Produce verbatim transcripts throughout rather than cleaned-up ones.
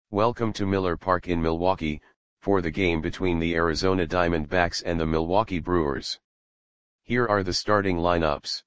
Welcome to Miller Park in Milwaukee, for the game between the Arizona Diamondbacks and the Milwaukee Brewers. Here are the starting lineups.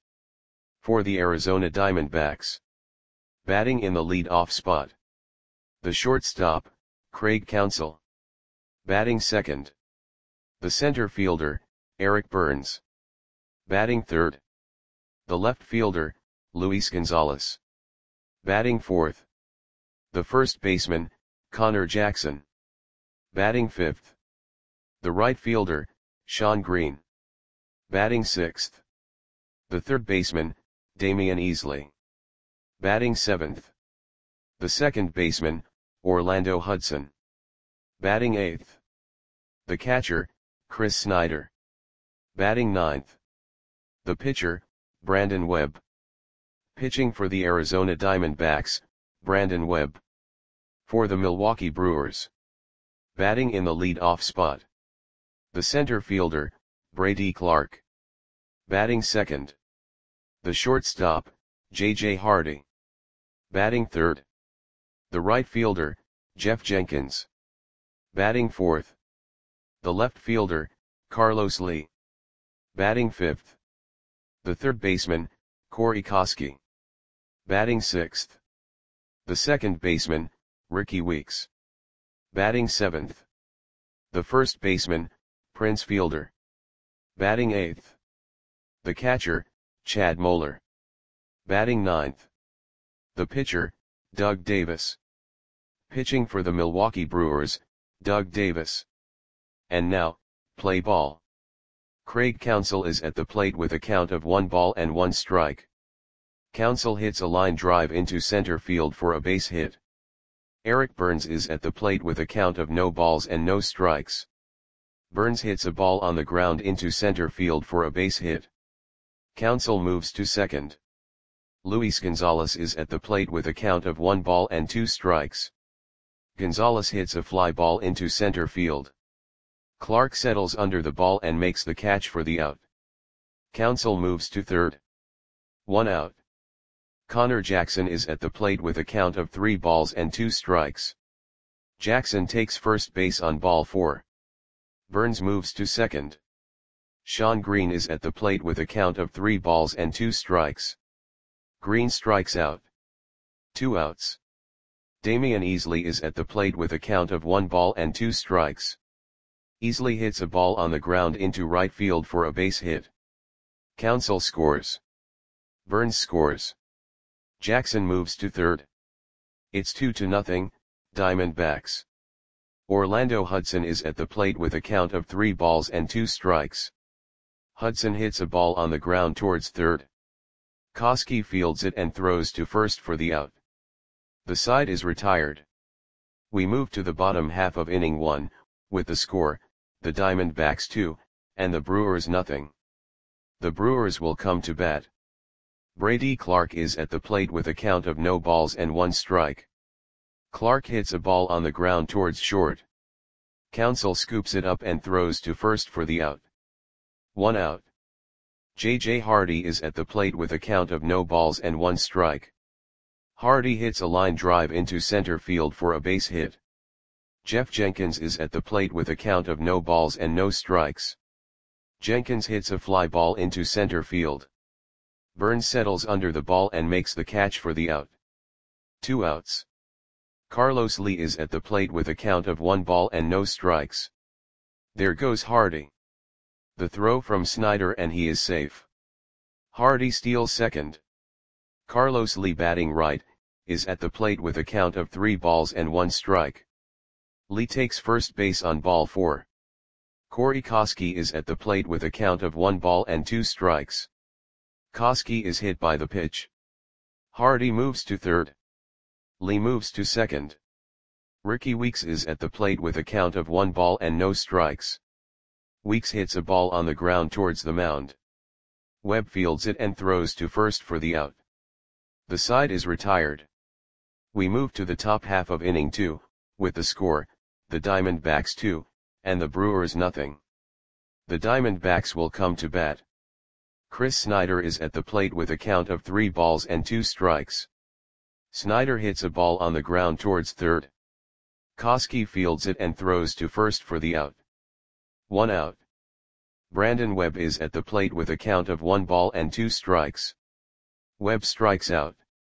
For the Arizona Diamondbacks. Batting in the lead-off spot. The shortstop, Craig Counsell. Batting second. The center fielder, Eric Byrnes. Batting third. The left fielder, Luis Gonzalez. Batting fourth. The first baseman, Connor Jackson. Batting fifth. The right fielder, Shawn Green. Batting sixth. The third baseman, Damion Easley. Batting seventh. The second baseman, Orlando Hudson. Batting eighth. The catcher, Chris Snyder. Batting ninth. The pitcher, Brandon Webb. Pitching for the Arizona Diamondbacks, Brandon Webb. For the Milwaukee Brewers. Batting in the lead-off spot. The center fielder, Brady Clark. Batting second. The shortstop, J J Hardy. Batting third. The right fielder, Jeff Jenkins. Batting fourth. The left fielder, Carlos Lee. Batting fifth. The third baseman, Corey Koskie. Batting sixth. The second baseman, Rickie Weeks. Batting seventh. The first baseman, Prince Fielder. Batting eighth. The catcher, Chad Moeller. Batting ninth. The pitcher, Doug Davis. Pitching for the Milwaukee Brewers, Doug Davis. And now, play ball. Craig Counsell is at the plate with a count of one ball and one strike. Counsell hits a line drive into center field for a base hit. Eric Byrnes is at the plate with a count of no balls and no strikes. Byrnes hits a ball on the ground into center field for a base hit. Counsell moves to second. Luis Gonzalez is at the plate with a count of one ball and two strikes. Gonzalez hits a fly ball into center field. Clark settles under the ball and makes the catch for the out. Counsell moves to third. One out. Connor Jackson is at the plate with a count of three balls and two strikes. Jackson takes first base on ball four. Byrnes moves to second. Shawn Green is at the plate with a count of three balls and two strikes. Green strikes out. Two outs. Damion Easley is at the plate with a count of one ball and two strikes. Easley hits a ball on the ground into right field for a base hit. Counsell scores. Byrnes scores. Jackson moves to third. It's two to nothing, Diamondbacks. Orlando Hudson is at the plate with a count of three balls and two strikes. Hudson hits a ball on the ground towards third. Koskie fields it and throws to first for the out. The side is retired. We move to the bottom half of inning one, with the score, the Diamondbacks two, and the Brewers nothing. The Brewers will come to bat. Brady Clark is at the plate with a count of no balls and one strike. Clark hits a ball on the ground towards short. Counsell scoops it up and throws to first for the out. One out. J J Hardy is at the plate with a count of no balls and one strike. Hardy hits a line drive into center field for a base hit. Jeff Jenkins is at the plate with a count of no balls and no strikes. Jenkins hits a fly ball into center field. Byrnes settles under the ball and makes the catch for the out. Two outs. Carlos Lee is at the plate with a count of one ball and no strikes. There goes Hardy. The throw from Snyder and he is safe. Hardy steals second. Carlos Lee, batting right, is at the plate with a count of three balls and one strike. Lee takes first base on ball four. Corey Koskie is at the plate with a count of one ball and two strikes. Koskie is hit by the pitch. Hardy moves to third. Lee moves to second. Rickie Weeks is at the plate with a count of one ball and no strikes. Weeks hits a ball on the ground towards the mound. Webb fields it and throws to first for the out. The side is retired. We move to the top half of inning two, with the score, the Diamondbacks two, and the Brewers nothing. The Diamondbacks will come to bat. Chris Snyder is at the plate with a count of three balls and two strikes. Snyder hits a ball on the ground towards third. Koski fields it and throws to first for the out. One out. Brandon Webb is at the plate with a count of one ball and two strikes. Webb strikes out.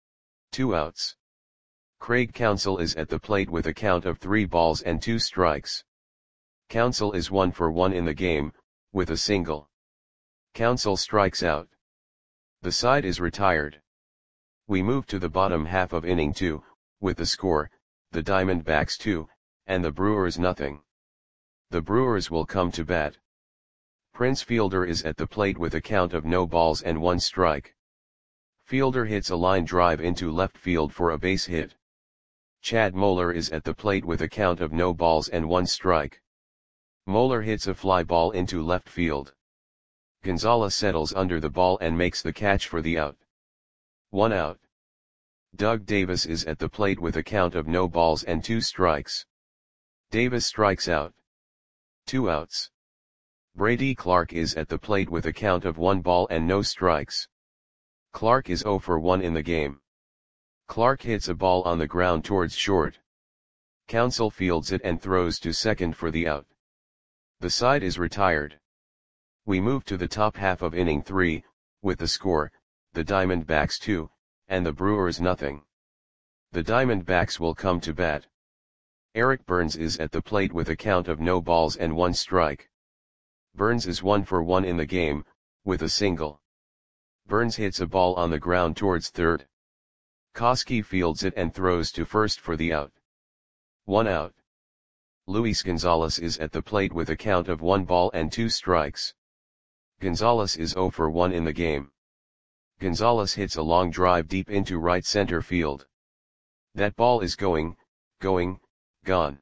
Two outs. Craig Counsell is at the plate with a count of three balls and two strikes. Counsell is one for one in the game, with a single. Counsell strikes out. The side is retired. We move to the bottom half of inning two, with the score, the Diamondbacks two, and the Brewers nothing. The Brewers will come to bat. Prince Fielder is at the plate with a count of no balls and one strike. Fielder hits a line drive into left field for a base hit. Chad Moeller is at the plate with a count of no balls and one strike. Moeller hits a fly ball into left field. Gonzalez settles under the ball and makes the catch for the out. One out. Doug Davis is at the plate with a count of no balls and two strikes. Davis strikes out. Two outs. Brady Clark is at the plate with a count of one ball and no strikes. Clark is zero for one in the game. Clark hits a ball on the ground towards short. Counsell fields it and throws to second for the out. The side is retired. We move to the top half of inning three, with the score, the Diamondbacks two, and the Brewers nothing. The Diamondbacks will come to bat. Eric Burns is at the plate with a count of no balls and one strike. Burns is one for one in the game, with a single. Burns hits a ball on the ground towards third. Koski fields it and throws to first for the out. One out. Luis Gonzalez is at the plate with a count of one ball and two strikes. Gonzalez is zero for one in the game. Gonzalez hits a long drive deep into right center field. That ball is going, going, gone.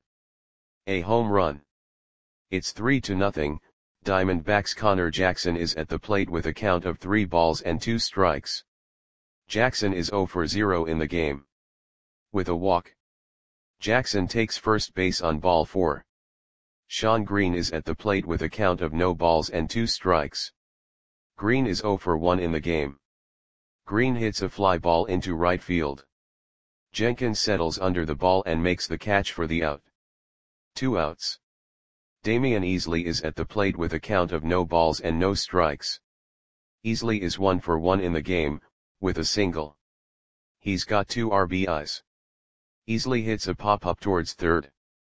A home run. It's three to nothing. Diamondbacks Connor Jackson is at the plate with a count of three balls and two strikes. Jackson is zero for zero in the game. With a walk. Jackson takes first base on ball four. Sean Green is at the plate with a count of no balls and two strikes. Green is zero for one in the game. Green hits a fly ball into right field. Jenkins settles under the ball and makes the catch for the out. Two outs. Damian Easley is at the plate with a count of no balls and no strikes. Easley is one for one in the game, with a single. He's got two R B Is. Easley hits a pop-up towards third.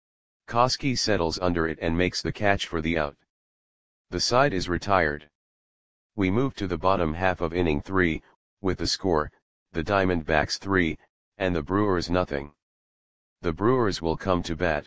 Koski settles under it and makes the catch for the out. The side is retired. We move to the bottom half of inning three, with the score, the Diamondbacks three, and the Brewers nothing. The Brewers will come to bat.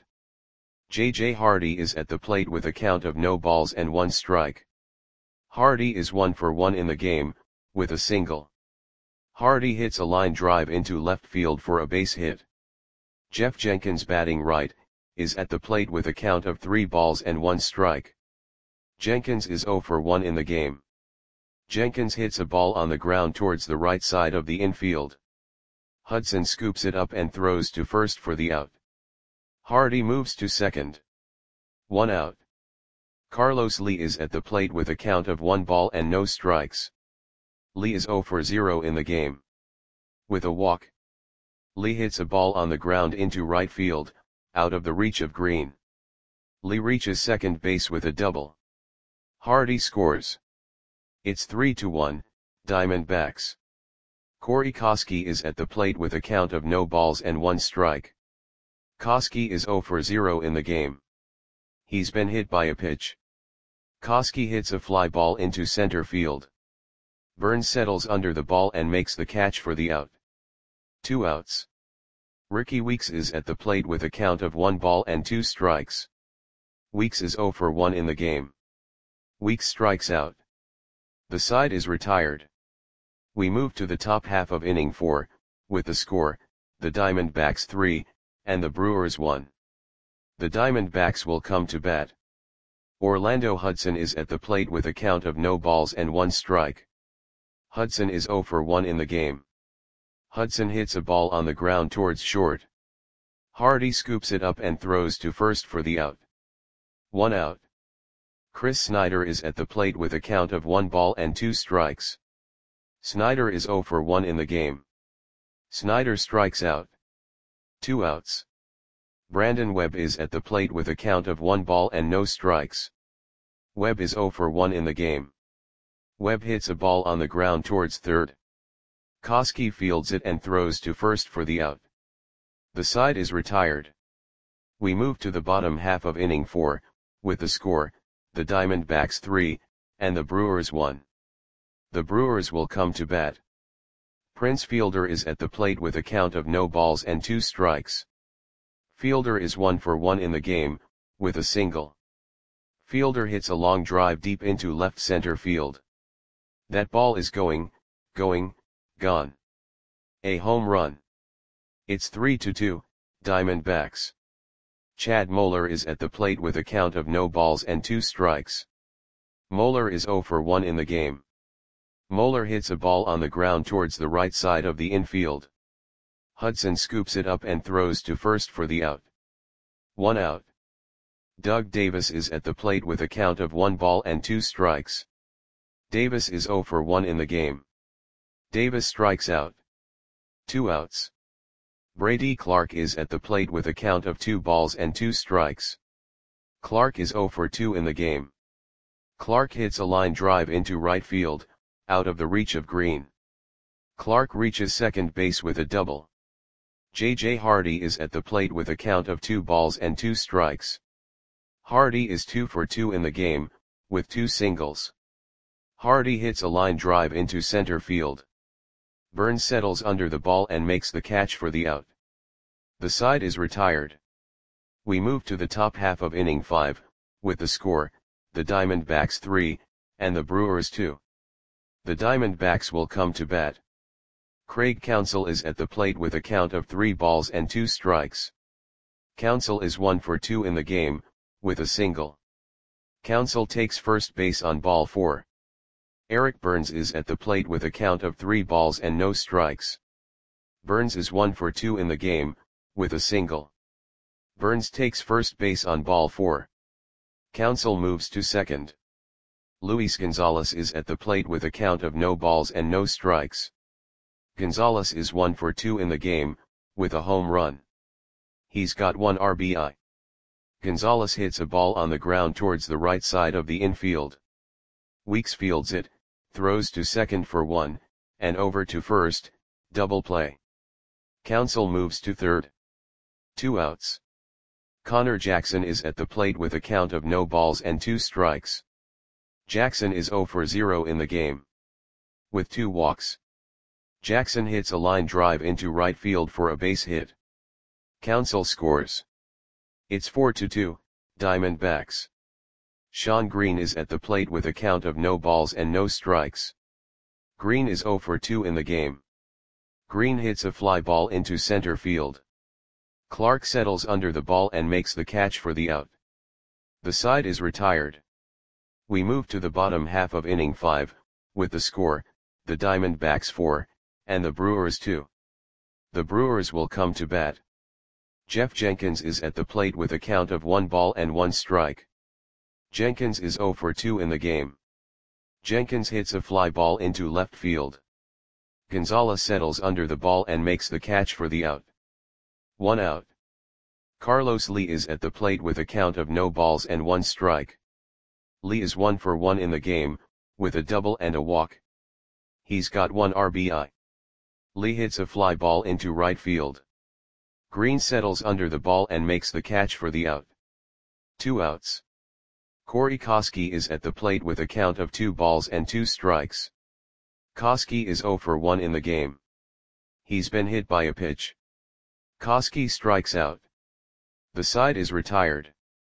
J J Hardy is at the plate with a count of no balls and one strike. Hardy is one for one in the game, with a single. Hardy hits a line drive into left field for a base hit. Jeff Jenkins, batting right, is at the plate with a count of three balls and one strike. Jenkins is zero for one in the game. Jenkins hits a ball on the ground towards the right side of the infield. Hudson scoops it up and throws to first for the out. Hardy moves to second. One out. Carlos Lee is at the plate with a count of one ball and no strikes. Lee is zero for zero in the game. With a walk. Lee hits a ball on the ground into right field, out of the reach of Green. Lee reaches second base with a double. Hardy scores. It's three to one, Diamondbacks. Corey Koski is at the plate with a count of no balls and one strike. Koski is zero for zero in the game. He's been hit by a pitch. Koski hits a fly ball into center field. Burns settles under the ball and makes the catch for the out. Two outs. Ricky Weeks is at the plate with a count of one ball and two strikes. Weeks is zero for one in the game. Weeks strikes out. The side is retired. We move to the top half of inning four, with the score, the Diamondbacks three, and the Brewers one. The Diamondbacks will come to bat. Orlando Hudson is at the plate with a count of no balls and one strike. Hudson is zero for one in the game. Hudson hits a ball on the ground towards short. Hardy scoops it up and throws to first for the out. One out. Chris Snyder is at the plate with a count of one ball and two strikes. Snyder is zero for one in the game. Snyder strikes out. Two outs. Brandon Webb is at the plate with a count of one ball and no strikes. Webb is zero for one in the game. Webb hits a ball on the ground towards third. Koski fields it and throws to first for the out. The side is retired. We move to the bottom half of inning four, with the score, the Diamondbacks three, and the Brewers one. The Brewers will come to bat. Prince Fielder is at the plate with a count of no balls and two strikes. Fielder is one for one in the game, with a single. Fielder hits a long drive deep into left center field. That ball is going, going, gone. A home run. It's three to two, Diamondbacks. Chad Moeller is at the plate with a count of no balls and two strikes. Moeller is zero for one in the game. Moeller hits a ball on the ground towards the right side of the infield. Hudson scoops it up and throws to first for the out. One out. Doug Davis is at the plate with a count of one ball and two strikes. Davis is zero for one in the game. Davis strikes out. Two outs. Brady Clark is at the plate with a count of two balls and two strikes. Clark is zero for two in the game. Clark hits a line drive into right field, out of the reach of Green. Clark reaches second base with a double. J J Hardy is at the plate with a count of two balls and two strikes. Hardy is two for two in the game, with two singles. Hardy hits a line drive into center field. Burns settles under the ball and makes the catch for the out. The side is retired. We move to the top half of inning five, with the score, the Diamondbacks three, and the Brewers two. The Diamondbacks will come to bat. Craig Counsell is at the plate with a count of three balls and two strikes. Counsell is one for two in the game, with a single. Counsell takes first base on ball four. Eric Burns is at the plate with a count of three balls and no strikes. Burns is one for two in the game, with a single. Burns takes first base on ball four. Counsell moves to second. Luis Gonzalez is at the plate with a count of no balls and no strikes. Gonzalez is one for two in the game, with a home run. He's got one R B I. Gonzalez hits a ball on the ground towards the right side of the infield. Weeks fields it, throws to second for one, and over to first, double play. Counsell moves to third. Two outs. Connor Jackson is at the plate with a count of no balls and two strikes. Jackson is zero for zero in the game. With two walks. Jackson hits a line drive into right field for a base hit. Counsell scores. It's four to two, Diamondbacks. Shawn Green is at the plate with a count of no balls and no strikes. Green is zero for two in the game. Green hits a fly ball into center field. Clark settles under the ball and makes the catch for the out. The side is retired. We move to the bottom half of inning five, with the score, the Diamondbacks four, and the Brewers two. The Brewers will come to bat. Jeff Jenkins is at the plate with a count of one ball and one strike. Jenkins is zero for two in the game. Jenkins hits a fly ball into left field. Gonzalez settles under the ball and makes the catch for the out. One out. Carlos Lee is at the plate with a count of no balls and one strike. Lee is one for one in the game, with a double and a walk. He's got one R B I. Lee hits a fly ball into right field. Green settles under the ball and makes the catch for the out. Two outs. Corey Koski is at the plate with a count of two balls and two strikes. Koski is zero for one in the game. He's been hit by a pitch. Koski strikes out. The side is retired.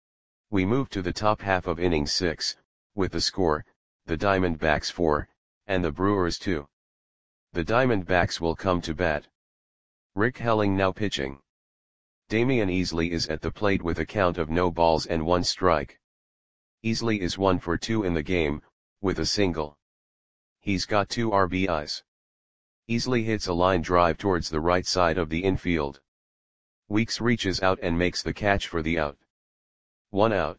We move to the top half of inning six, with the score, the Diamondbacks four, and the Brewers two. The Diamondbacks will come to bat. Rick Helling now pitching. Damian Easley is at the plate with a count of no balls and one strike. Easley is one for two in the game, with a single. He's got two R B Is. Easley hits a line drive towards the right side of the infield. Weeks reaches out and makes the catch for the out. One out.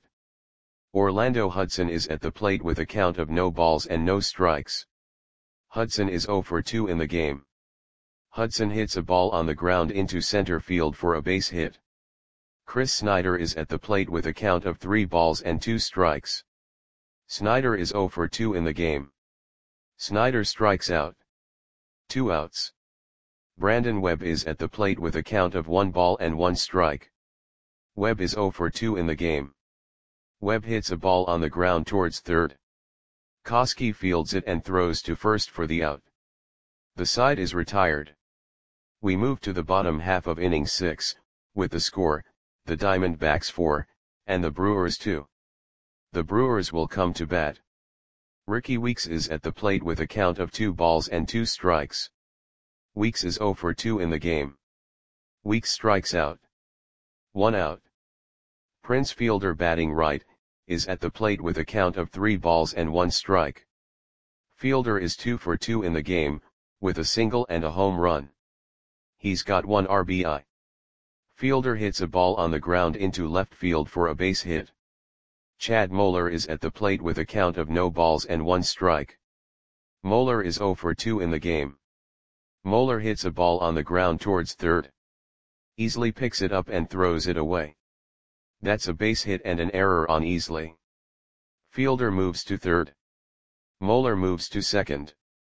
Orlando Hudson is at the plate with a count of no balls and no strikes. Hudson is zero for two in the game. Hudson hits a ball on the ground into center field for a base hit. Chris Snyder is at the plate with a count of three balls and two strikes. Snyder is zero for two in the game. Snyder strikes out. Two outs. Brandon Webb is at the plate with a count of one ball and one strike. Webb is zero for two in the game. Webb hits a ball on the ground towards third. Koski fields it and throws to first for the out. The side is retired. We move to the bottom half of inning six, with the score, the Diamondbacks four, and the Brewers two. The Brewers will come to bat. Ricky Weeks is at the plate with a count of two balls and two strikes. Weeks is zero for two in the game. Weeks strikes out. One out. Prince Fielder, batting right, is at the plate with a count of three balls and one strike. Fielder is two for two in the game, with a single and a home run. He's got one R B I. Fielder hits a ball on the ground into left field for a base hit. Chad Moeller is at the plate with a count of no balls and one strike. Moeller is zero for two in the game. Moeller hits a ball on the ground towards third. Easley picks it up and throws it away. That's a base hit and an error on Easley. Fielder moves to third. Moeller moves to second.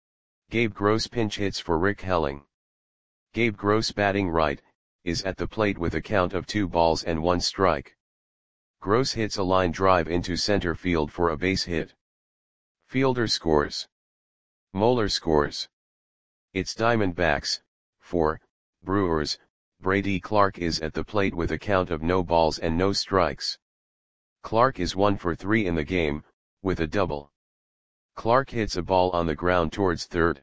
Gabe Gross pinch hits for Rick Helling. Gabe Gross, batting right, is at the plate with a count of two balls and one strike. Gross hits a line drive into center field for a base hit. Fielder scores. Moeller scores. It's Diamondbacks, four, Brewers. Brady Clark is at the plate with a count of no balls and no strikes. Clark is one for three in the game, with a double. Clark hits a ball on the ground towards third.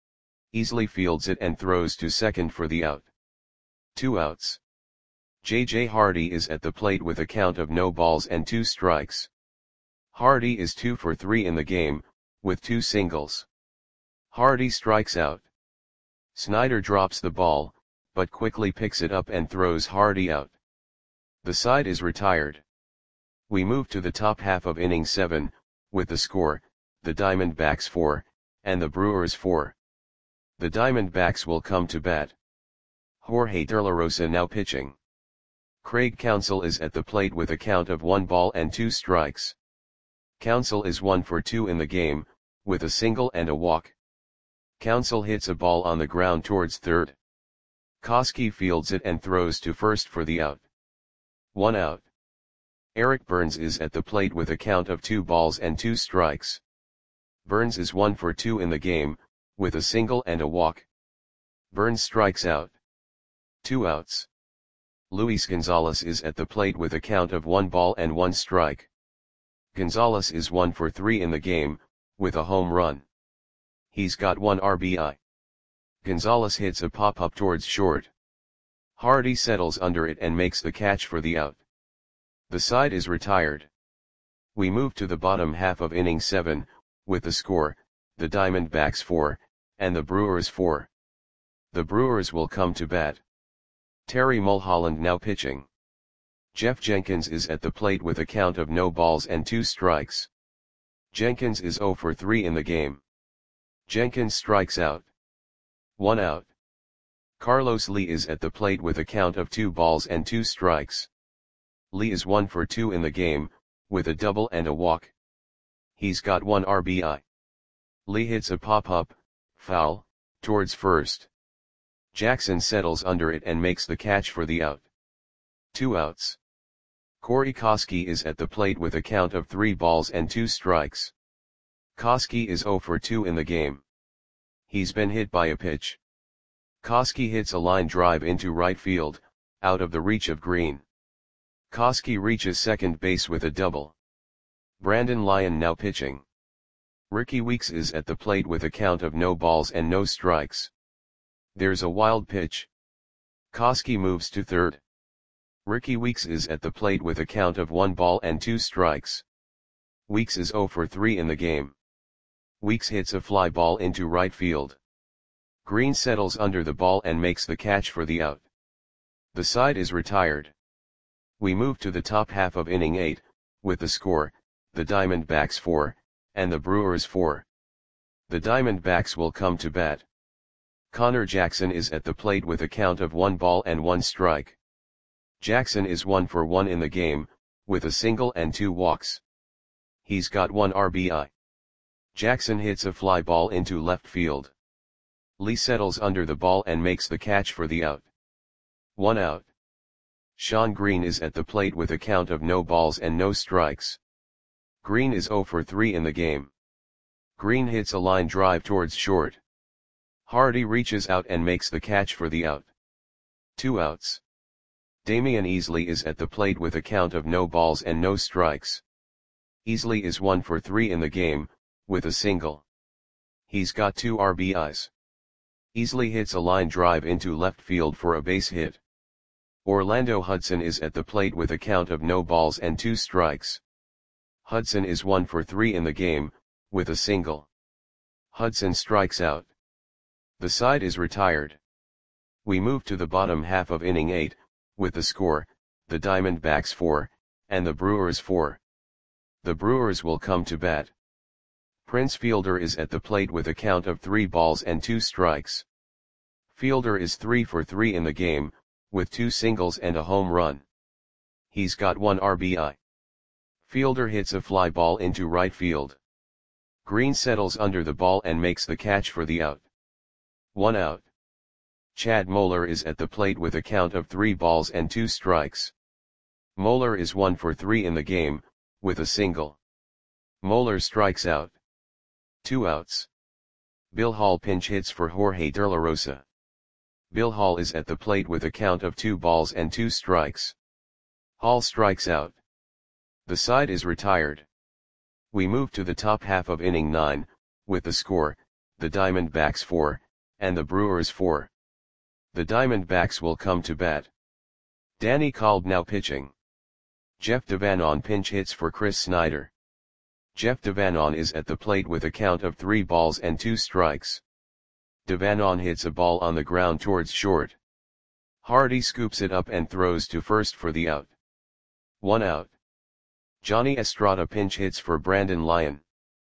Easley fields it and throws to second for the out. Two outs. J J Hardy is at the plate with a count of no balls and two strikes. Hardy is two for three in the game, with two singles. Hardy strikes out. Snyder drops the ball, but quickly picks it up and throws Hardy out. The side is retired. We move to the top half of inning seven, with the score, the Diamondbacks four, and the Brewers four. The Diamondbacks will come to bat. Jorge De La Rosa now pitching. Craig Counsell is at the plate with a count of one ball and two strikes. Counsell is one for two in the game, with a single and a walk. Counsell hits a ball on the ground towards third. Koski fields it and throws to first for the out. One out. Eric Burns is at the plate with a count of two balls and two strikes. Burns is one for two in the game, with a single and a walk. Burns strikes out. Two outs. Luis Gonzalez is at the plate with a count of one ball and one strike. Gonzalez is one for three in the game, with a home run. He's got one R B I. Gonzalez hits a pop-up towards short. Hardy settles under it and makes the catch for the out. The side is retired. We move to the bottom half of inning seven, with the score, the Diamondbacks four, and the Brewers four. The Brewers will come to bat. Terry Mulholland now pitching. Jeff Jenkins is at the plate with a count of no balls and two strikes. Jenkins is zero for three in the game. Jenkins strikes out. One out. Carlos Lee is at the plate with a count of two balls and two strikes. Lee is one for two in the game, with a double and a walk. He's got one R B I. Lee hits a pop-up, foul, towards first. Jackson settles under it and makes the catch for the out. Two outs. Corey Koski is at the plate with a count of three balls and two strikes. Koski is zero for two in the game. He's been hit by a pitch. Koski hits a line drive into right field, out of the reach of Green. Koski reaches second base with a double. Brandon Lyon now pitching. Ricky Weeks is at the plate with a count of no balls and no strikes. There's a wild pitch. Koski moves to third. Ricky Weeks is at the plate with a count of one ball and two strikes. Weeks is zero for three in the game. Weeks hits a fly ball into right field. Green settles under the ball and makes the catch for the out. The side is retired. We move to the top half of inning eight, with the score, the Diamondbacks four, and the Brewers four. The Diamondbacks will come to bat. Connor Jackson is at the plate with a count of one ball and one strike. Jackson is one for one in the game, with a single and two walks. He's got one R B I. Jackson hits a fly ball into left field. Lee settles under the ball and makes the catch for the out. One out. Shawn Green is at the plate with a count of no balls and no strikes. Green is zero for three in the game. Green hits a line drive towards short. Hardy reaches out and makes the catch for the out. Two outs. Damian Easley is at the plate with a count of no balls and no strikes. Easley is one for three in the game, with a single. He's got two R B Is. Easley hits a line drive into left field for a base hit. Orlando Hudson is at the plate with a count of no balls and two strikes. Hudson is one for three in the game, with a single. Hudson strikes out. The side is retired. We move to the bottom half of inning eight, with the score, the Diamondbacks four, and the Brewers four. The Brewers will come to bat. Prince Fielder is at the plate with a count of three balls and two strikes. Fielder is three for three in the game, with two singles and a home run. He's got one R B I. Fielder hits a fly ball into right field. Green settles under the ball and makes the catch for the out. One out. Chad Moeller is at the plate with a count of three balls and two strikes. Moeller is one for three in the game, with a single. Moeller strikes out. Two outs. Bill Hall pinch hits for Jorge De La Rosa. Bill Hall is at the plate with a count of two balls and two strikes. Hall strikes out. The side is retired. We move to the top half of inning nine, with the score, the Diamondbacks four, and the Brewers four. The Diamondbacks will come to bat. Danny Kolb now pitching. Jeff Devanon pinch hits for Chris Snyder. Jeff Devanon is at the plate with a count of three balls and two strikes. Devanon hits a ball on the ground towards short. Hardy scoops it up and throws to first for the out. One out. Johnny Estrada pinch hits for Brandon Lyon.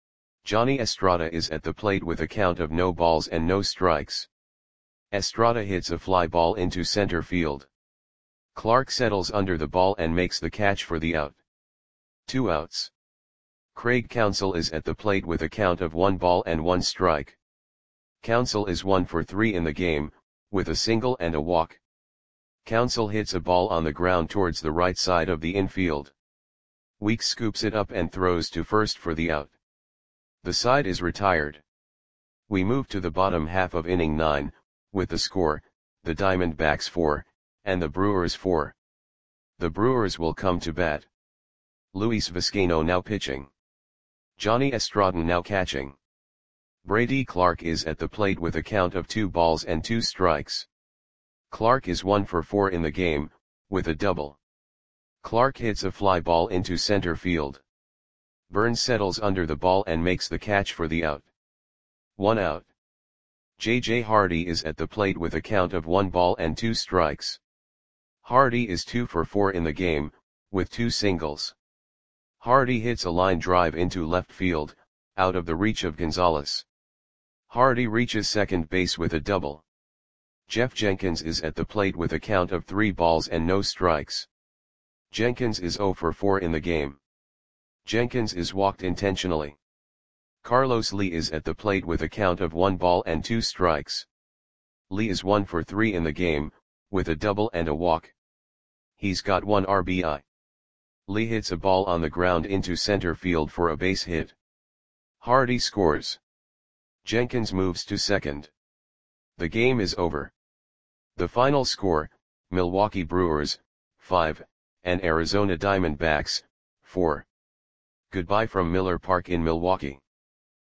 Johnny Estrada is at the plate with a count of no balls and no strikes. Estrada hits a fly ball into center field. Clark settles under the ball and makes the catch for the out. Two outs. Craig Counsell is at the plate with a count of one ball and one strike. Counsell is one for three in the game, with a single and a walk. Counsell hits a ball on the ground towards the right side of the infield. Weeks scoops it up and throws to first for the out. The side is retired. We move to the bottom half of inning nine, with the score, the Diamondbacks four, and the Brewers four. The Brewers will come to bat. Luis Vizcaino now pitching. Johnny Estradon now catching. Brady Clark is at the plate with a count of two balls and two strikes. Clark is one for four in the game, with a double. Clark hits a fly ball into center field. Burns settles under the ball and makes the catch for the out. One out. J J Hardy is at the plate with a count of one ball and two strikes. Hardy is two for four in the game, with two singles. Hardy hits a line drive into left field, out of the reach of Gonzalez. Hardy reaches second base with a double. Jeff Jenkins is at the plate with a count of three balls and no strikes. Jenkins is zero for four in the game. Jenkins is walked intentionally. Carlos Lee is at the plate with a count of one ball and two strikes. Lee is one for three in the game, with a double and a walk. He's got one R B I. Lee hits a ball on the ground into center field for a base hit. Hardy scores. Jenkins moves to second. The game is over. The final score, Milwaukee Brewers, five, and Arizona Diamondbacks, four. Goodbye from Miller Park in Milwaukee.